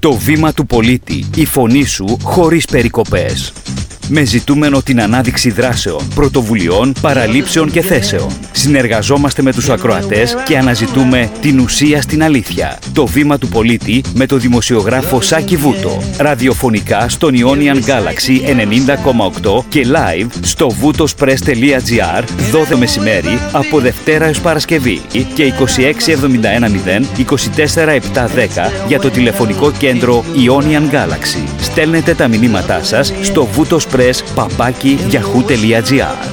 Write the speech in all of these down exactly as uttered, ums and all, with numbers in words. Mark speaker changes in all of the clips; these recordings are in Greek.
Speaker 1: Το βήμα του πολίτη, η φωνή σου χωρίς περικοπές. Με ζητούμενο την ανάδειξη δράσεων, πρωτοβουλειών, παραλήψεων και θέσεων. Συνεργαζόμαστε με τους ακροατές και αναζητούμε την ουσία στην αλήθεια. Το βήμα του πολίτη με το δημοσιογράφο Σάκη Βούτο. Ραδιοφωνικά στον Ionian Galaxy ενενήντα κόμμα οκτώ και live στο βουτοσπρες τελεία τζι άρ δώδεκα μεσημέρι από Δευτέρα έως Παρασκευή και είκοσι έξι εβδομήντα ένα μηδέν είκοσι τέσσερα επτακόσια δέκα για το τηλεφωνικό κέντρο Ionian Galaxy. Στέλνετε τα μηνύματά σας στο βουτοσπρες παπάκι yahoo τελεία τζι άρ.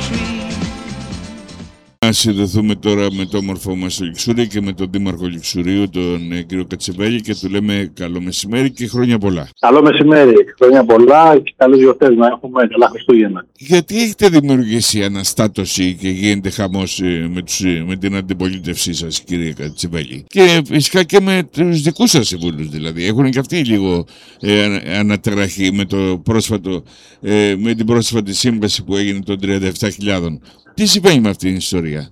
Speaker 2: Να συνδεθούμε τώρα με το όμορφο μας στο Λιξούρι και με τον Δήμαρχο Λιξουρίου, τον ε, κύριο Κατσεβέλη, και του λέμε καλό μεσημέρι και χρόνια πολλά.
Speaker 3: Καλό μεσημέρι, χρόνια πολλά και καλές γιορτές να έχουμε, καλά Χριστούγεννα.
Speaker 2: Γιατί έχετε δημιουργήσει αναστάτωση και γίνεται χαμός ε, με, τους, ε, με την αντιπολίτευσή σας, κύριε Κατσεβέλη, και φυσικά και με τους δικούς σας συμβούλους, δηλαδή έχουν και αυτοί λίγο ε, αναταραχή με, το πρόσφατο, ε, με την πρόσφατη σύμβαση που έγινε των τριάντα επτά χιλιάδων. Τι συμβαίνει με αυτή την ιστορία?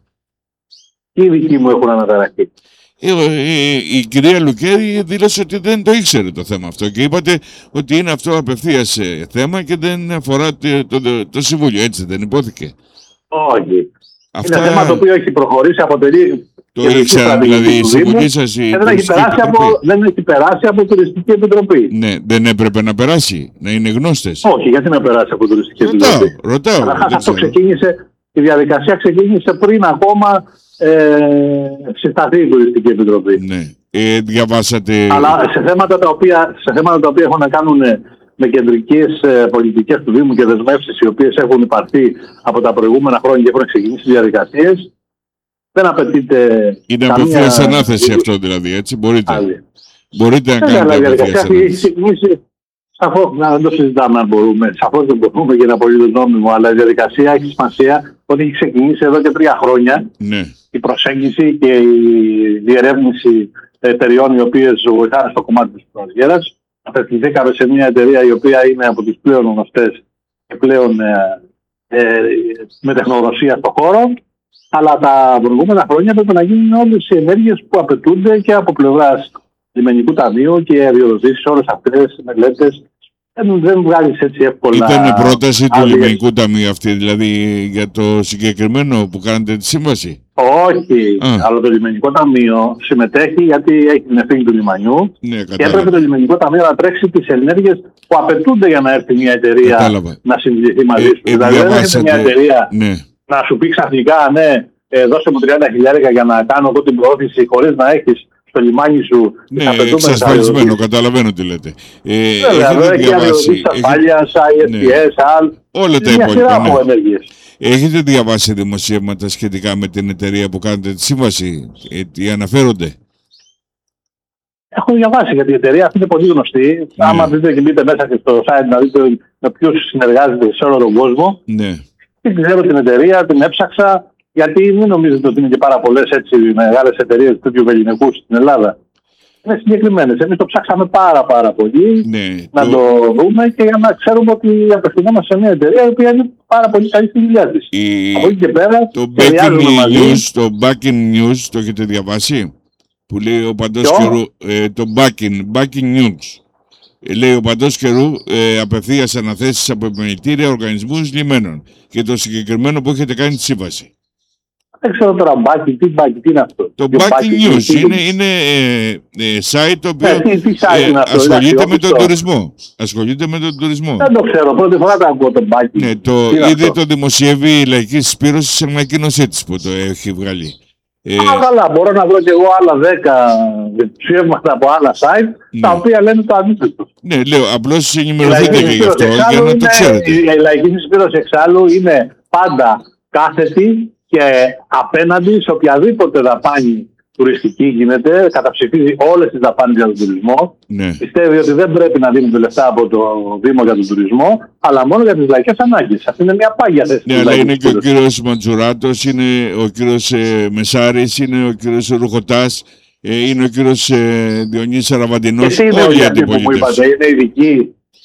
Speaker 3: Οι δικοί μου έχουν αναταραχεί.
Speaker 2: Ε, ε, η κυρία Λουκέρη δήλωσε ότι δεν το ήξερε το θέμα αυτό και είπατε ότι είναι αυτό απευθείας θέμα και δεν αφορά το, το, το, το Συμβούλιο. Έτσι δεν υπόθηκε?
Speaker 3: Όχι.
Speaker 2: Αυτά...
Speaker 3: Είναι θέμα το οποίο έχει προχωρήσει, αποτελεί...
Speaker 2: Το ήξεραν δηλαδή η συμβουλή σας?
Speaker 3: Δεν έχει περάσει από, δεν έχει περάσει από Τουριστική Επιτροπή.
Speaker 2: Ναι, δεν έπρεπε να περάσει, να είναι γνώστες?
Speaker 3: Όχι, γιατί να περάσει από Τουριστική
Speaker 2: ρωτάω,
Speaker 3: Επιτροπή?
Speaker 2: Ρωτάω, ρωτάω.
Speaker 3: Αυτό ξεκίνησε, η διαδικασία ξεκίνησε πριν ακόμα ε, συσταθεί η Τουριστική Επιτροπή.
Speaker 2: Ναι. Ε, διαβάσατε...
Speaker 3: Αλλά σε θέματα τα οποία, σε θέματα τα οποία έχουν να κάνουν με κεντρικές ε, πολιτικές του Δήμου και δεσμεύσεις οι οποίες έχουν υπαρθεί από τα προηγούμενα χρόνια και έχουν ξεκινήσει διαδικασίες, δεν απαιτείται.
Speaker 2: Είναι
Speaker 3: καμία...
Speaker 2: απευθείας ανάθεση αυτό δηλαδή, έτσι, μπορείτε.
Speaker 3: Άλλη.
Speaker 2: Μπορείτε να κάνετε απευθείας ανάθεση.
Speaker 3: Σαφώς, να δεν το συζητάμε αν μπορούμε. Σαφώς δεν μπορούμε και είναι απολύτως νόμιμο, αλλά η διαδικασία έχει σημασία ότι έχει ξεκινήσει εδώ και τρία χρόνια.
Speaker 2: Ναι.
Speaker 3: Η προσέγγιση και η διερεύνηση εταιριών οι οποίες βοηθάνε στο κομμάτι της προσγέρας. Απευθυνθήκαμε σε μια εταιρεία η οποία είναι από τις πλέον γνωστές και πλέον ε, ε, με τεχνογνωσία στον χώρο. Αλλά τα προηγούμενα χρόνια πρέπει να γίνουν όλες οι ενέργειες που απαιτούνται και από πλευράς λιμενικού ταμείου και αδειοδοτήσεις, όλες αυτές οι μελέτες. Δεν, δεν βγάλεις έτσι εύκολα.
Speaker 2: Ήταν η πρόταση του λιμενικού ταμείου αυτή, δηλαδή για το συγκεκριμένο που κάνετε τη σύμβαση?
Speaker 3: Όχι, Α. αλλά το λιμενικό ταμείο συμμετέχει γιατί έχει την ευθύνη του λιμανιού,
Speaker 2: ναι,
Speaker 3: και έπρεπε το λιμενικό ταμείο να τρέξει τις ενέργειες που απαιτούνται για να έρθει μια εταιρεία κατάλαβα. Να συνδυθεί μαζί σου. Ε, δηλαδή δεν έρχεται μια εταιρεία ναι. να σου πει ξαφνικά ναι, ε, δώσε μου τριάντα χιλιάδες για να κάνω εγώ την προώθηση χωρίς να έχεις στο λιμάνι σου.
Speaker 2: Ναι, εξασφαλισμένο, καταλαβαίνω τι λέτε.
Speaker 3: Ε, Βέβαια, εδώ έχει αδειοδοτήσεις ασφάλειας, άι ες πι ες, αλ.
Speaker 2: Όλα τα υπόλοιπα. Έχετε διαβάσει δημοσιεύματα σχετικά με την εταιρεία που κάνετε τη σύμβαση? Ε, τι αναφέρονται?
Speaker 3: Έχω διαβάσει γιατί η εταιρεία αυτή είναι πολύ γνωστή. Ναι. Άμα δείτε και μπείτε μέσα και στο site να δείτε με ποιους συνεργάζεται σε όλο τον κόσμο.
Speaker 2: Ναι.
Speaker 3: Και ξέρω την εταιρεία, την έψαξα. Γιατί μην νομίζετε ότι είναι και πάρα πολλές έτσι μεγάλες εταιρείες τέτοιου βεληνικού στην Ελλάδα. Είναι συγκεκριμένες. Εμείς το ψάξαμε πάρα πάρα πολύ
Speaker 2: ναι,
Speaker 3: να το... το δούμε και για να ξέρουμε ότι απευθυνόμαστε σε μια εταιρεία η οποία είναι πάρα πολύ καλή στη δουλειά της.
Speaker 2: Η...
Speaker 3: Από εκεί και πέρα.
Speaker 2: Το Backing News, το Backing News το έχετε διαβάσει? Που λέει ο Παντός Καιρού, ε, το Backing, Backing News. Ε, λέει ο Παντός Καιρού ε, απευθείας αναθέσεις από επιμελητήρια οργανισμούς λιμένων και το συγκεκριμένο που έχετε κάνει τη σύμβαση.
Speaker 3: Δεν ξέρω τώρα μπάκι, τι μπάκι, τι είναι αυτό.
Speaker 2: Το Backing News τι, είναι, είναι ε, ε, site το οποίο
Speaker 3: ε, τι, τι site
Speaker 2: ε,
Speaker 3: αυτό,
Speaker 2: ασχολείται
Speaker 3: δηλαδή,
Speaker 2: με τον τουρισμό. Ασχολείται με τον τουρισμό.
Speaker 3: Δεν το ξέρω, πρώτη φορά το ακούω το Backing.
Speaker 2: Ναι, το, ήδη το δημοσιεύει η Λαϊκή Συσπήρωση σε ανακοίνωσή της που το έχει βγάλει.
Speaker 3: Ε... Α, καλά, μπορώ να βρω και εγώ άλλα δέκα δημοσιεύματα από άλλα site, ναι. τα οποία λένε το αντίθετο.
Speaker 2: Ναι, λέω, απλώς ενημερωθείτε και γι' αυτό για να
Speaker 3: είναι,
Speaker 2: το ξέρετε.
Speaker 3: Η, η Λαϊκή Συσπήρωση εξάλλου είναι πάντα κάθετη και απέναντι σε οποιαδήποτε δαπάνη τουριστική γίνεται, καταψηφίζει όλες τις δαπάνες για τον τουρισμό.
Speaker 2: Ναι.
Speaker 3: Πιστεύει ότι δεν πρέπει να δίνονται λεφτά από το Δήμο για τον τουρισμό, αλλά μόνο για τις λαϊκές ανάγκες. Αυτή είναι μια πάγια θέση.
Speaker 2: Ναι, αλλά είναι και ο κύριος Μαντζουράτος, είναι ο κύριος ε, Μεσάρης, είναι ο κύριος Ρουχωτάς, ε, είναι ο κύριος ε, Διονύσης Αραβαντινός.
Speaker 3: Όλοι οι αντίπαλοι που μου είπατε, είναι ειδικοί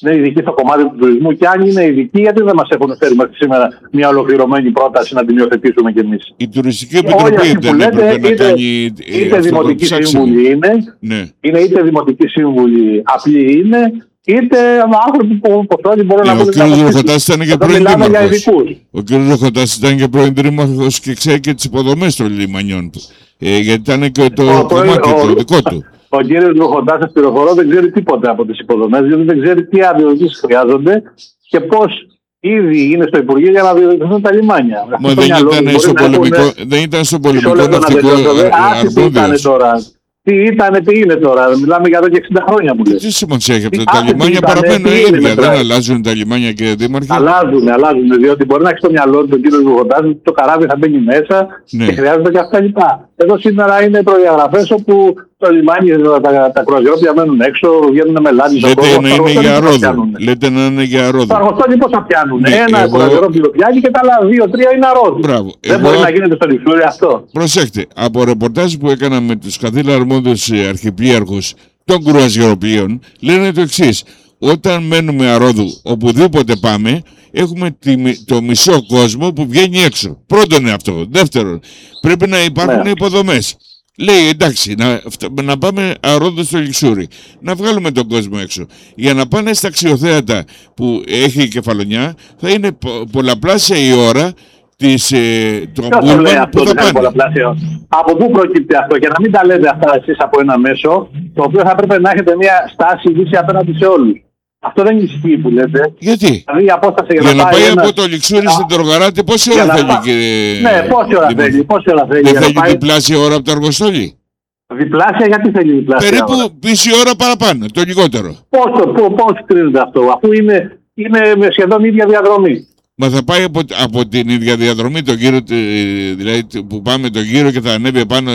Speaker 3: είναι ειδικοί στο κομμάτι του τουρισμού. Και αν είναι ειδικοί, γιατί δεν μας έχουν φέρει μέχρι σήμερα μια ολοκληρωμένη πρόταση να την υιοθετήσουμε κι εμείς.
Speaker 2: Η Τουριστική Επιτροπή δεν έπρεπε να
Speaker 3: είτε,
Speaker 2: κάνει.
Speaker 3: Είτε δημοτική σύμβουλη είναι,
Speaker 2: ναι.
Speaker 3: είναι, είτε δημοτική σύμβουλη απλή είναι, είτε άνθρωποι που όλοι μπορούν
Speaker 2: ναι,
Speaker 3: να πούνε.
Speaker 2: Ο κ. Ροχοτάς ήταν και πρώην δήμαρχος. Ο κ. Ροχοτάς ήταν και πρώην δήμαρχος και ξέρει και τις υποδομές των λιμανιών του. Ε, γιατί ήταν και το ο, κομμάτι ο, το δικό του.
Speaker 3: Ο κ. Ροχοτάς, σας πληροφορώ, δεν ξέρει τίποτα από τις υποδομές, γιατί δεν ξέρει τι αδειοδοτήσεις χρειάζονται και πώς ήδη είναι στο Υπουργείο για να διορθώσουν τα λιμάνια.
Speaker 2: Μα δεν ήταν, στο πολεμικό, έχουν... δεν ήταν στο πολεμικό ναυτικό
Speaker 3: αρμόδιος. Τι ήταν, τι είναι τώρα, μιλάμε για εδώ και εξήντα χρόνια μου λέει.
Speaker 2: Τι σημασία έχει αυτό, τα λιμάνια παραμένουν ίδια, δεν αλλάζουν τα λιμάνια κύριε Δήμαρχε.
Speaker 3: Αλλάζουν, αλλάζουν, διότι μπορεί να έχει στο μυαλό του τον κύριο Ροχοτάς, το καράβι θα μπαίνει μέσα ναι. και χρειάζεται και αυτά λοιπά. Εδώ σήμερα είναι προδιαγραφές όπου το λιμάνι, τα, τα κρουαζιρόπια μένουν έξω, βγαίνουν μελάνι.
Speaker 2: Λέτε να είναι για ρόδο. Λέτε να είναι για ρόδο.
Speaker 3: Τα αργοστόλοι πώς θα πιάνουν. Ναι, ένα εγώ... κρουαζιρόπιο πιάνει και τα άλλα δύο-τρία είναι αρρώδο. Δεν εγώ... μπορεί να γίνεται στο Λιξούρι αυτό.
Speaker 2: Προσέξτε, από ρεπορτάζ που έκανα με τους καθήλα αρμόδιους αρχιπλοίαρχους των κρουαζιροπίων, λένε το εξής. Όταν μένουμε αρρώδου, οπουδήποτε πάμε, έχουμε τη, το μισό κόσμο που βγαίνει έξω. Πρώτον είναι αυτό. Δεύτερον, πρέπει να υπάρχουν ναι. υποδομές. Λέει εντάξει, να, να πάμε αρρώδου στο Λιξούρι, να βγάλουμε τον κόσμο έξω. Για να πάνε στα αξιοθέατα που έχει η Κεφαλονιά, θα είναι πο, πολλαπλάσια η ώρα της, ε, των πούλμαν που θα πάνε.
Speaker 3: Από πού προκύπτει αυτό, και να μην τα λέτε αυτά εσείς από ένα μέσο, το οποίο θα πρέπει να έχετε μια στάση λύση απέναντι σε όλους. Αυτό δεν ισχύει που λέτε.
Speaker 2: Γιατί?
Speaker 3: Δηλαδή, η απόσταση για,
Speaker 2: για να,
Speaker 3: να
Speaker 2: πάει
Speaker 3: ένας...
Speaker 2: από το Λιξούρι στην Τρογκαράτη, πόση ώρα θέλει,
Speaker 3: πά...
Speaker 2: κύριε.
Speaker 3: Ναι, πόση ώρα θέλει. Πόση ώρα θέλει
Speaker 2: δεν θέλει
Speaker 3: πάει...
Speaker 2: διπλάσια ώρα από το αργοστόλι.
Speaker 3: Διπλάσια, γιατί θέλει διπλάσια?
Speaker 2: Περίπου
Speaker 3: ώρα.
Speaker 2: μισή ώρα παραπάνω, το λιγότερο.
Speaker 3: Πώς κρίνεται αυτό, αφού είναι, είναι σχεδόν ίδια διαδρομή.
Speaker 2: Μα θα πάει από, από την ίδια διαδρομή, το γύρο, δηλαδή που πάμε τον γύρο και θα ανέβει επάνω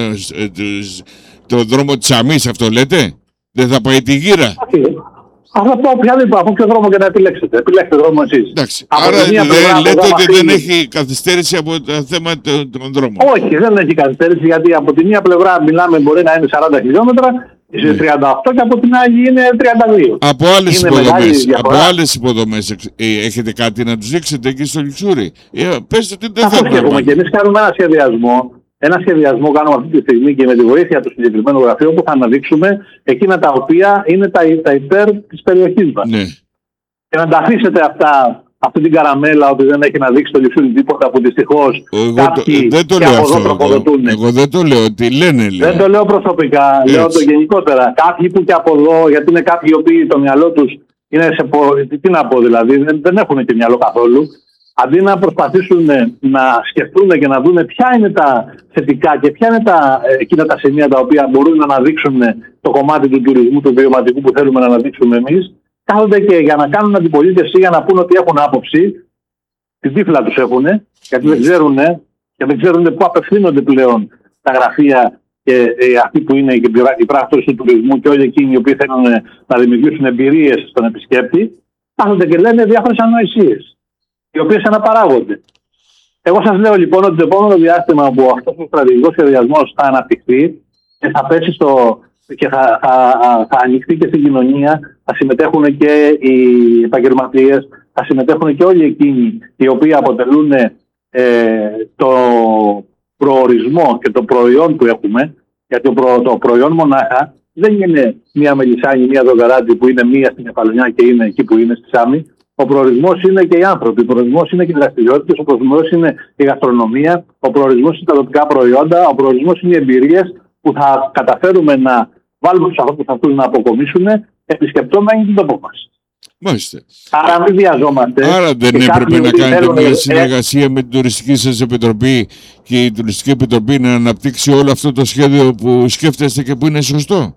Speaker 2: το δρόμο της Αμής, αυτό λέτε? Δεν θα πάει τη γύρα?
Speaker 3: Αυτό πω πια δεν από ποιο δρόμο και να επιλέξετε. Επιλέξτε δρόμο εσείς.
Speaker 2: Εντάξει. Άρα δε, λέτε ότι δεν έχει καθυστέρηση από το θέμα των δρόμων.
Speaker 3: Όχι, δεν έχει καθυστέρηση, γιατί από τη μία πλευρά μιλάμε μπορεί να είναι σαράντα χιλιόμετρα, σε τριάντα οκτώ και από την άλλη είναι τριάντα δύο.
Speaker 2: Από άλλες υποδομές, από άλλες υποδομές έχετε κάτι να τους δείξετε εκεί στο Λιξούρι? Ε, πέστε ότι δεν θα
Speaker 3: έχουμε. Και εμείς κάνουμε ένα σχεδιασμό. Ένα σχεδιασμό κάνουμε αυτή τη στιγμή και με τη βοήθεια του συγκεκριμένου γραφείου που θα αναδείξουμε εκείνα τα οποία είναι τα, τα υπέρ της περιοχής μας.
Speaker 2: Ναι.
Speaker 3: Και να τα αφήσετε αυτά, αυτή την καραμέλα ότι δεν έχει να δείξει το Λιξούρι τίποτα που δυστυχώς κάποιοι
Speaker 2: δεν το λέω αυτό, εγώ, εγώ δεν το λέω, τι λένε λέει.
Speaker 3: Δεν το λέω προσωπικά, έτσι. Λέω το γενικότερα. Κάποιοι που και από εδώ, γιατί είναι κάποιοι οι οποίοι το μυαλό τους είναι σε, τι να πω δηλαδή, δεν, δεν έχουν και μυαλό καθόλου. Αντί να προσπαθήσουν να σκεφτούν και να δουν ποια είναι τα θετικά και ποια είναι τα, εκείνα τα σημεία τα οποία μπορούν να αναδείξουν το κομμάτι του τουρισμού, του βιωματικού που θέλουμε να αναδείξουμε εμείς, κάθονται και για να κάνουν αντιπολίτευση, για να πούν ότι έχουν άποψη, την τύφλα τους έχουν, γιατί δεν ξέρουν και δεν ξέρουν πού απευθύνονται πλέον τα γραφεία και ε, αυτοί που είναι οι πράκτορες του τουρισμού και όλοι εκείνοι οι οποίοι θέλουν να δημιουργήσουν εμπειρίες στον επισκέπτη, κάθονται και λένε διάφορες ανοησίες, οι οποίες αναπαράγονται. Εγώ σας λέω λοιπόν ότι το επόμενο διάστημα που αυτός ο στρατηγικός σχεδιασμός θα αναπτυχθεί και θα πέσει στο, και θα, θα, θα ανοιχτεί και στην κοινωνία, θα συμμετέχουν και οι επαγγελματίες, θα συμμετέχουν και όλοι εκείνοι οι οποίοι αποτελούν ε, το προορισμό και το προϊόν που έχουμε, γιατί το, προ, το προϊόν μονάχα δεν είναι μία Μελισσάνη, μία Δογκαράτη που είναι μία στην Κεφαλονιά και είναι εκεί που είναι στη Σάμη. Ο προορισμός είναι και οι άνθρωποι, ο προορισμός είναι και οι δραστηριότητες, ο προορισμός είναι η γαστρονομία, ο προορισμός είναι τα τοπικά προϊόντα, ο προορισμός είναι οι εμπειρίες που θα καταφέρουμε να βάλουμε τους ανθρώπους αυτούς να αποκομίσουν επισκεπτόμενοι την τόπο μας.
Speaker 2: Μάλιστα.
Speaker 3: Άρα μην βιαζόμαστε.
Speaker 2: Άρα δεν έπρεπε να κάνετε μια συνεργασία ε... με την Τουριστική σας Επιτροπή και η Τουριστική Επιτροπή να αναπτύξει όλο αυτό το σχέδιο που σκέφτεστε και που είναι σωστό?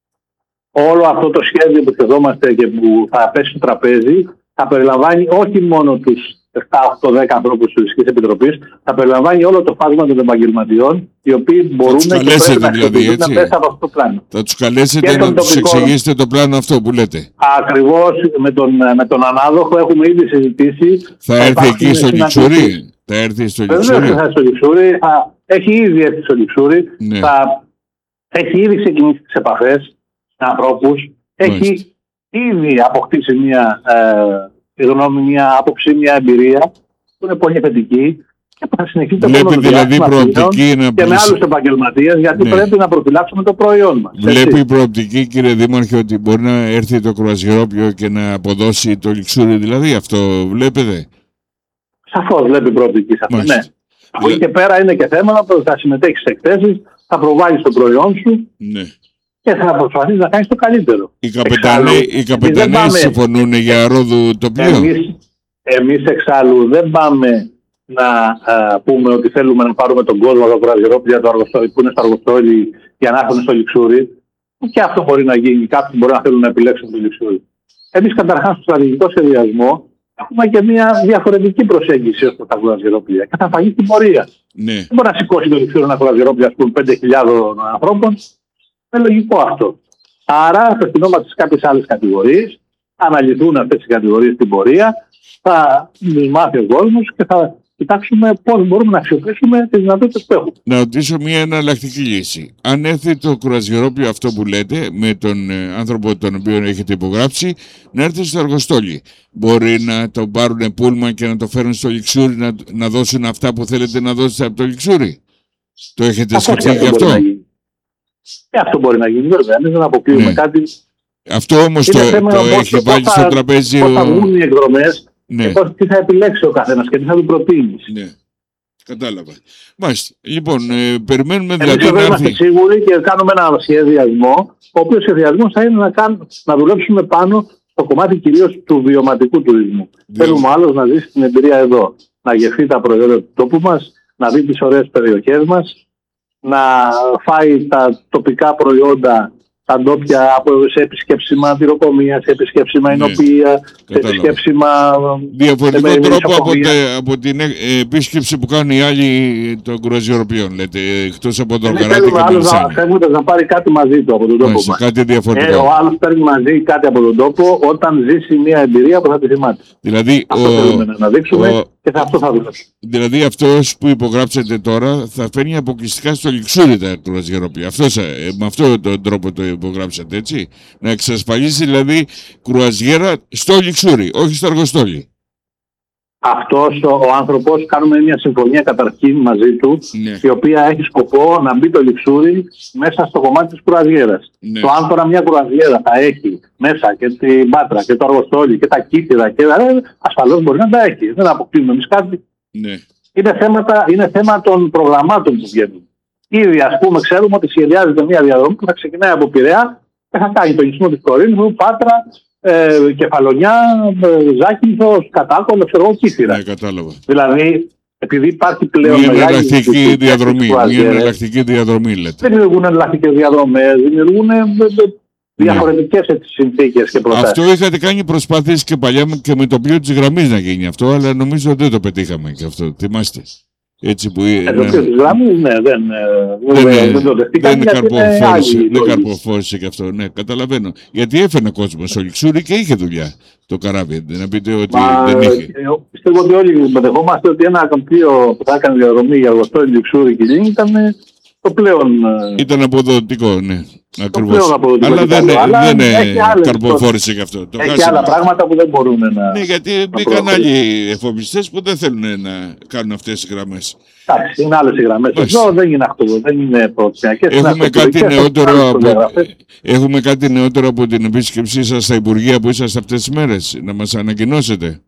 Speaker 3: Όλο αυτό το σχέδιο που σκεφτόμαστε και που θα πέσει στο τραπέζι θα περιλαμβάνει όχι μόνο τους επτά, οκτώ, δέκα ανθρώπους της Τουριστικής Επιτροπής, θα περιλαμβάνει όλο το φάσμα των επαγγελματιών, οι οποίοι μπορούν και πρέπει να
Speaker 2: δηλαδή, έτσι.
Speaker 3: να πέσει από αυτό το πλάνο.
Speaker 2: Θα τους καλέσετε να τους εξηγήσετε το πλάνο αυτό που λέτε.
Speaker 3: Ακριβώς, με τον, με τον ανάδοχο έχουμε ήδη συζητήσει.
Speaker 2: Θα, θα έρθει εκεί στο Λιξούρι. Θα έρθει στο Λιξούρι.
Speaker 3: Βεβαίως θα έρθει στο Λιξούρι. Θα, έχει ήδη έρθει στο Λιξούρι. Ναι. Θα έχει ήδη ξεκινήσει τις επαφές με ανθρώπους. Έχει ήδη αποκτήσει μια, ε, γνώμη, μια άποψη, μια εμπειρία που είναι πολύ θετική και που θα συνεχίσει το
Speaker 2: Βλέπει δηλαδή προοπτική να
Speaker 3: και με άλλους επαγγελματίες, γιατί ναι. πρέπει να προφυλάξουμε το προϊόν μας.
Speaker 2: Βλέπει έτσι. Προοπτική, κύριε Δήμαρχε, ότι μπορεί να έρθει το κρουαζιερόπλοιο και να αποδώσει το λιξούρι, δηλαδή αυτό βλέπετε?
Speaker 3: Σαφώς βλέπει προοπτική σε αυτό, ναι. Από εκεί και πέρα είναι και θέμα που θα συμμετέχεις σε εκθέσεις, θα προβάλλεις το προϊόν σου.
Speaker 2: Ναι.
Speaker 3: Και θα προσπαθείς να κάνεις το καλύτερο.
Speaker 2: Οι καπεταναίοι συμφωνούν για ρόδου το πλοίο. Εμείς,
Speaker 3: εμείς εξάλλου δεν πάμε να α, πούμε ότι θέλουμε να πάρουμε τον κόσμο από το κρουαζιερόπλοιο που είναι στο Αργοστόλι για να έρθουν στο λιξούρι. Και αυτό μπορεί να γίνει. Κάποιοι μπορεί να θέλουν να επιλέξουν το λιξούρι. Εμείς καταρχάς στο στρατηγικό σχεδιασμό έχουμε και μια διαφορετική προσέγγιση ως προς τα κρουαζιερόπλοια και θα φαγεί την πορεία.
Speaker 2: Ναι. Δεν
Speaker 3: μπορεί να σηκώσει το λιξούρι ένα κρουαζιερόπλοιο, ας πούμε, πέντε χιλιάδες ανθρώπων. Είναι λογικό αυτό. Άρα απευθυνόμαστε σε κάποιες άλλες κατηγορίες, αναλυθούν αυτές οι κατηγορίες στην πορεία, θα τους μάθει ο κόσμος και θα κοιτάξουμε πώς μπορούμε να αξιοποιήσουμε τις δυνατότητες που έχουμε.
Speaker 2: Να ρωτήσω μια εναλλακτική λύση. Αν έρθει το κρουαζιερόπλοιο αυτό που λέτε, με τον ε, άνθρωπο τον οποίο έχετε υπογράψει, να έρθει στο Αργοστόλι, μπορεί να το πάρουν πούλμα και να το φέρουν στο λιξούρι, να, να δώσουν αυτά που θέλετε να δώσετε από το λιξούρι? Το έχετε σκεφτεί γι' αυτό?
Speaker 3: Και αυτό μπορεί να γίνει, βέβαια. Εμείς δεν αποκλείουμε ναι. κάτι.
Speaker 2: Αυτό όμως το, το έχει βάλει θα, στο τραπέζι.
Speaker 3: Πώς θα βγουν οι εκδρομές,
Speaker 2: ναι.
Speaker 3: και πώς, τι θα επιλέξει ο καθένας και τι θα του προτείνει.
Speaker 2: Ναι. Κατάλαβα. Μάλιστα. Λοιπόν, ε, περιμένουμε
Speaker 3: Εμείς
Speaker 2: δηλαδή να
Speaker 3: είμαστε σίγουροι και κάνουμε ένα σχεδιασμό, ο οποίος σχεδιασμός θα είναι να, κάνουμε, να δουλέψουμε πάνω στο κομμάτι κυρίως του βιωματικού τουρισμού. Ναι. Θέλουμε άλλος να ζήσει την εμπειρία εδώ, να γευθεί τα προϊόντα του τόπου μας, να δει τις ωραίες περιοχές μας, να φάει τα τοπικά προϊόντα, τα ντόπια, σε επισκέψιμα τυροκομεία, σε επισκέψιμα εινοποιία, ναι, σε επισκέψιμα.
Speaker 2: Διαφορετικό με, τρόπο από, τε, από την επίσκεψη που κάνουν οι άλλοι των κρουαζιεροπλοίων, λέτε, εκτός από τον Καράτη και τον Λισάνη.
Speaker 3: Θέλουμε να πάρει κάτι μαζί του από τον τόπο μας.
Speaker 2: Κάτι διαφορετικό.
Speaker 3: Ε, ο άλλος παίρνει μαζί κάτι από τον τόπο όταν ζήσει μια εμπειρία που θα τη θυμάται.
Speaker 2: Δηλαδή,
Speaker 3: αυτό
Speaker 2: ο,
Speaker 3: θέλουμε να αναδείξουμε ο, και θα αυτό θα δουλέψουμε.
Speaker 2: Δηλαδή αυτός που υπογράψετε τώρα θα φέρνει αποκλειστικά στο λιξούρι τα κρουαζιεροπλοία. Αυτός, με αυτόν τον τρόπο το υπογράψατε, έτσι. Να εξασφαλίσει δηλαδή κρουαζιέρα στο λιξούρι, όχι στο Αργοστόλι.
Speaker 3: Αυτός ο, ο άνθρωπος, κάνουμε μια συμφωνία καταρχήν μαζί του, ναι. η οποία έχει σκοπό να μπει το λιξούρι μέσα στο κομμάτι της κρουαζιέρας. Ναι. Το αν τώρα μια κρουαζιέρα θα έχει μέσα και την Πάτρα και το Αργοστόλι και τα Κύθυρα και τα ασφαλώς μπορεί να τα έχει. Δεν αποκλείουμε εμείς κάτι.
Speaker 2: Ναι.
Speaker 3: Είναι, θέματα, είναι θέμα των προγραμμάτων που βγαίνουν. Ήδη, ας πούμε, ξέρουμε ότι σχεδιάζεται μια διαδρομή που θα ξεκινάει από Πειραιά και θα κάνει το νησμό της Κορίνθου, Πάτρα, ε, Κεφαλονιά, ε, Ζάκυνθος, Κατάκολο, ξέρω εγώ, Κύθυρα.
Speaker 2: Ναι, κατάλαβα.
Speaker 3: Δηλαδή, επειδή υπάρχει πλέον
Speaker 2: μια εναλλακτική διαδρομή, μια εναλλακτική διαδρομή, λέτε.
Speaker 3: Δεν δημιουργούν εναλλακτικές διαδρομές, δημιουργούν διαφορετικές ναι. συνθήκες και προτάσεις.
Speaker 2: Αυτό είχατε κάνει προσπάθειες και παλιά και με το πλοίο της γραμμής να γίνει αυτό, αλλά νομίζω ότι δεν το πετύχαμε και αυτό. Θυμάστε? Έτσι που
Speaker 3: ε, το πλοίο της γραμμής, ναι, δεν, δεν, δεν, δεν το δεχτήκαμε.
Speaker 2: Δεν καρποφόρησε, δεν καρποφόρησε και αυτό, ναι, καταλαβαίνω. Γιατί έφερνε κόσμο στο λιξούρι και είχε δουλειά το καράβι. Να πείτε ότι Μα, δεν είχε.
Speaker 3: Πιστεύω ότι όλοι μετεχόμαστε ότι ένα πλοίο που θα έκανε διαδρομή για Αργοστόλι, λιξούρι και Λίνη ήταν το πλέον.
Speaker 2: Ήταν αποδοτικό, ναι.
Speaker 3: Ακριβώς.
Speaker 2: Αλλά δεν, αλλά δεν καρποφόρησε και αυτό.
Speaker 3: Το έχει άλλα πράγματα που δεν μπορούν να.
Speaker 2: Ναι, γιατί μπήκαν άλλοι εφοπλιστές που δεν θέλουν να κάνουν αυτές τις γραμμές.
Speaker 3: Εντάξει, είναι άλλες οι γραμμές. Εδώ δεν είναι αυτό, δεν είναι πρωτιακές.
Speaker 2: Έχουμε κάτι νεότερο από, έχουμε κάτι νεότερο από την επίσκεψή σας στα Υπουργεία που είσαστε αυτές τις μέρες, να μας ανακοινώσετε.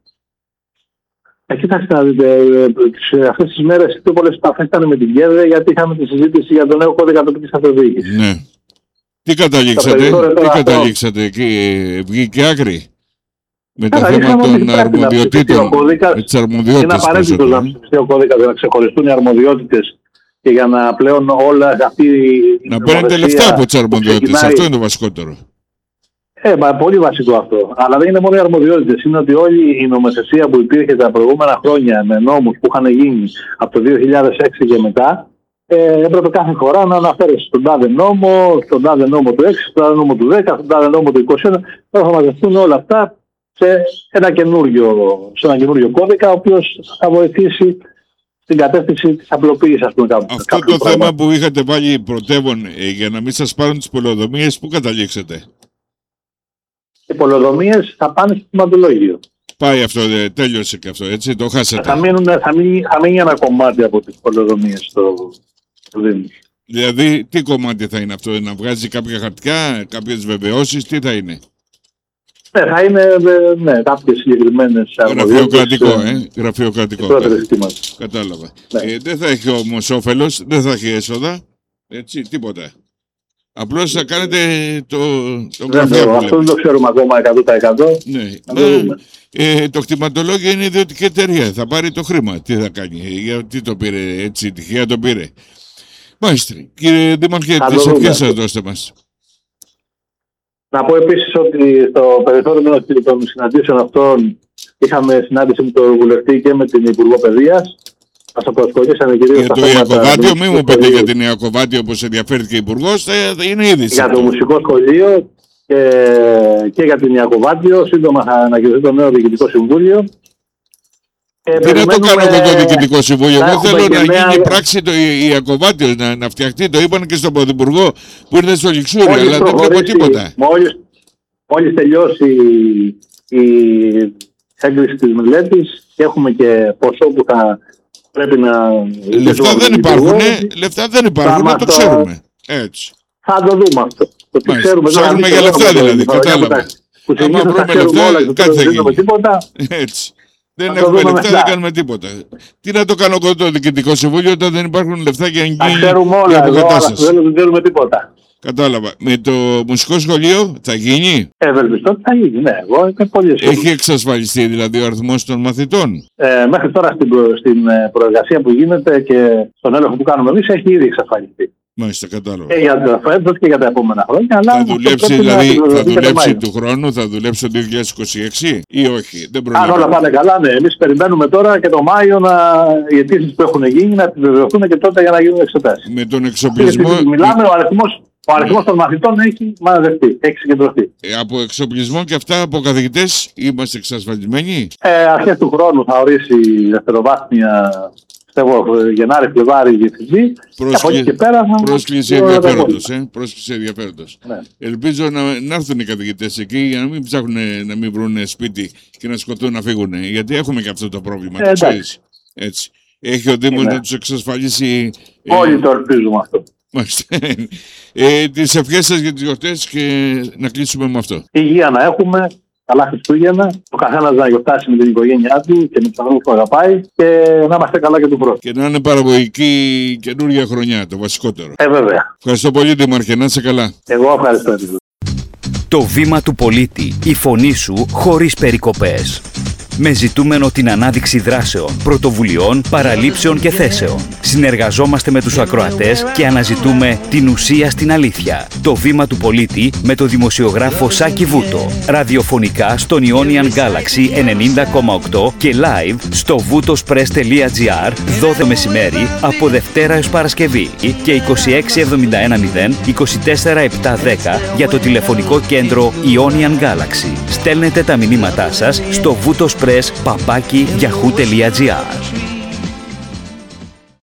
Speaker 3: Ε, κοιτάξτε να δείτε, αυτές τις μέρες οι πιο πολλές επαφές ήταν με την ΚΕΔΕ, γιατί είχαμε τη συζήτηση για τον νέο κώδικα τοπικής αυτοδιοίκησης.
Speaker 2: Ναι. Τι καταλήξατε, τι καταλήξατε εκεί, βγήκε άκρη με το θέμα των αρμοδιοτήτων, με τις αρμοδιότητες.
Speaker 3: Είναι απαραίτητο να ψηφιστεί ο κώδικας για να ξεχωριστούν οι αρμοδιότητες και για να πλέον όλα αυτή η
Speaker 2: να παίρνετε λεφτά από τις αρμοδιότητες, αυτό είναι το βασικότερο.
Speaker 3: Ε, μα, πολύ βασικό αυτό. Αλλά δεν είναι μόνο οι αρμοδιότητες. Είναι ότι όλη η νομοθεσία που υπήρχε τα προηγούμενα χρόνια με νόμους που είχαν γίνει από το δύο χιλιάδες έξι και μετά, ε, έπρεπε κάθε φορά να αναφέρεσαι στον τάδε νόμο, στον τάδε νόμο του έξι, στον τάδε νόμο του δέκα, στον τάδε νόμο του είκοσι ένα. Τώρα θα μαζευτούν όλα αυτά σε ένα καινούριο, σε ένα καινούριο κώδικα, ο οποίος θα βοηθήσει στην κατεύθυνση της απλοποίησης, ας πούμε.
Speaker 2: Αυτό το πράγμα. Θέμα που είχατε βάλει πρωτεύον ε, για να μην σας πάρουν τις πολεοδομίες, πού καταλήξατε?
Speaker 3: πολεοδομίες θα πάνε στο κτηματολόγιο.
Speaker 2: Πάει αυτό, δε, τέλειωσε και αυτό, έτσι, το χάσατε.
Speaker 3: Θα, μείνουν, θα, μείνει, θα μείνει ένα κομμάτι από τις πολεοδομίες στο, στο Δήμο.
Speaker 2: Δηλαδή, τι κομμάτι θα είναι αυτό, να βγάζει κάποια χαρτιά, κάποιες βεβαιώσεις, τι θα είναι?
Speaker 3: Ναι, θα είναι ναι, κάποιες συγκεκριμένες
Speaker 2: γραφειοκρατικό, ε, γραφειοκρατικό. Κατάλαβα.
Speaker 3: Ναι.
Speaker 2: Ε, δεν θα έχει όμως όφελος, δεν θα έχει έσοδα, έτσι, τίποτα. Απλώς θα κάνετε το, το γραφείο.
Speaker 3: Αυτό δεν το ξέρουμε ακόμα εκατό τοις εκατό.
Speaker 2: Ναι. Μα, ε, το κτηματολόγιο είναι ιδιωτική εταιρεία. Θα πάρει το χρήμα. Τι θα κάνει, γιατί το πήρε έτσι, τυχαία το πήρε. Μάλιστα. Κύριε Δήμαρχε, τις ευχές σας δώστε μας.
Speaker 3: Να πω επίσης ότι στο περιθώριο των συναντήσεων αυτών είχαμε συνάντηση με τον βουλευτή και με την Υπουργό Παιδείας. Μας απασχολήσαμε κυρίως
Speaker 2: για το Ιακωβάτιο, μην μου πείτε για την Ιακωβάτιο όπως ενδιαφέρθηκε η Υπουργός, είναι είδηση.
Speaker 3: Για το μουσικό σχολείο και, και για την Ιακωβάτιο. Σύντομα θα ανακοινωθεί το νέο Διοικητικό Συμβούλιο.
Speaker 2: Τι να το κάνω εγώ το Διοικητικό Συμβούλιο. Εγώ θέλω να νέα... γίνει πράξη το Ιακωβάτιο, να, να φτιαχτεί. Το είπαν και στον Πρωθυπουργό που ήρθε στο Λιξούρι, αλλά δεν βλέπω τίποτα.
Speaker 3: Μόλις, μόλις τελειώσει η έγκριση της μελέτης και έχουμε και ποσό που θα πρέπει να...
Speaker 2: Λεφτά δεν υπάρχουν, λεφτά δεν υπάρχουν, να το ξέρουμε. Έτσι.
Speaker 3: Θα το δούμε αυτό. Το τι ξέρουμε,
Speaker 2: ψάχνουμε για λεφτά δηλαδή, κατάλαβα.
Speaker 3: Που συνήθως θα ξέρουμε όλα και δεν δίνουμε τίποτα.
Speaker 2: Έτσι. Δεν έχουμε λεφτά, δεν κάνουμε τίποτα. Τι να το κάνω εγώ το Διοικητικό Συμβούλιο όταν δεν υπάρχουν λεφτά για εγγύη
Speaker 3: και αποκατάσταση. Δεν δίνουμε τίποτα.
Speaker 2: Κατάλαβα. Με το μουσικό σχολείο θα γίνει.
Speaker 3: Ευελπιστώ ότι θα γίνει, ναι. Εγώ είμαι πολύ σίγουρος.
Speaker 2: Έχει εξασφαλιστεί δηλαδή ο αριθμός των μαθητών?
Speaker 3: Ε, μέχρι τώρα στην, προ, στην προεργασία που γίνεται και στον έλεγχο που κάνουμε εμείς έχει ήδη εξασφαλιστεί.
Speaker 2: Μάλιστα, κατάλαβα.
Speaker 3: Και για το φέτος και για τα επόμενα χρόνια. Αλλά
Speaker 2: θα δουλέψει, δηλαδή, θα δουλέψει του χρόνου, θα δουλέψει το δύο χιλιάδες είκοσι έξι ή όχι? Δεν
Speaker 3: Αν όλα πάνε καλά, ναι. Εμείς περιμένουμε τώρα και το Μάιο να, οι αιτήσεις που έχουν γίνει να επιβεβαιωθούν και τότε για να γίνουν εξετάσεις.
Speaker 2: Με τον εξοπλισμό.
Speaker 3: Μιλάμε, ο αριθμός. Ο αριθμός των μαθητών έχει μαζευτεί, έχει συγκεντρωθεί.
Speaker 2: Ε, από εξοπλισμό και αυτά από καθηγητές είμαστε εξασφαλισμένοι.
Speaker 3: Ε, αρχές του χρόνου θα ορίσει η δευτεροβάθμια, πιστεύω, Γενάρη, Φλεβάρη, διευθυντή. Από εκεί και πέρα θα...
Speaker 2: Πρόσκληση ενδιαφέροντος, ε, πρόσκληση ενδιαφέροντος.
Speaker 3: Ναι.
Speaker 2: Ελπίζω να, να έρθουν οι καθηγητές εκεί για να μην ψάχνουν να μην βρουν σπίτι και να σκοτούν να φύγουν. Γιατί έχουμε και αυτό το πρόβλημα.
Speaker 3: Ε,
Speaker 2: έτσι. Έχει ο Δήμος ναι. να τους εξασφαλίσει...
Speaker 3: Όλοι ε, το ελπίζουμε αυτό.
Speaker 2: ε, τις ευχές σας για τις γιορτές και να κλείσουμε με αυτό.
Speaker 3: Υγεία να έχουμε, καλά Χριστούγεννα, ο καθένας να γιορτάσει με την οικογένειά του και με τους ανθρώπους που αγαπάει και να είμαστε καλά και του χρόνου.
Speaker 2: Και να είναι παραγωγική καινούργια χρονιά, το βασικότερο.
Speaker 3: Ε, βέβαια.
Speaker 2: Ευχαριστώ πολύ, Δήμαρχε, να είσαι καλά.
Speaker 3: Εγώ ευχαριστώ.
Speaker 1: Το βήμα του πολίτη, η φωνή σου χωρίς περικοπές. Με ζητούμενο την ανάδειξη δράσεων, πρωτοβουλειών, παραλήψεων και θέσεων. Συνεργαζόμαστε με τους ακροατές και αναζητούμε την ουσία στην αλήθεια. Το βήμα του πολίτη με το δημοσιογράφο Σάκη Βούτο. Ραδιοφωνικά στον Ionian Galaxy ενενήντα κόμμα οκτώ και live στο βουτοσπρess τελεία gr δώδεκα μεσημέρι από Δευτέρα έως Παρασκευή και είκοσι έξι εβδομήντα ένα μηδέν είκοσι τέσσερα επτακόσια δέκα για το τηλεφωνικό κέντρο Ionian Galaxy. Στέλνετε τα μηνύματά σας στο βουτοσπρess παπάκι γιαχού τελεία gr.